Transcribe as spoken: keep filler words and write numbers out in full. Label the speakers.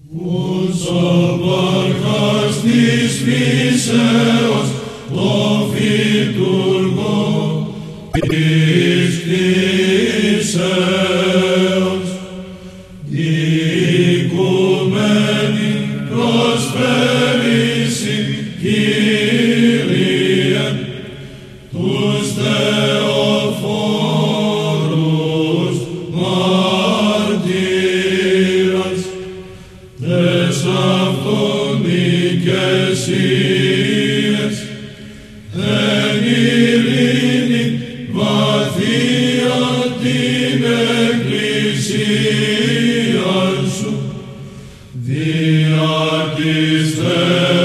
Speaker 1: Ους ο Πάρχας της φύσεως, το φυτουργό της κτήσεως, οικουμένη προσφέρησιν Κύριε, τους θεοφόρους μάρτυρας, τες αυτών οικεσίες, εν ειρήνη βαθία την εκκλησίαν σου, δια της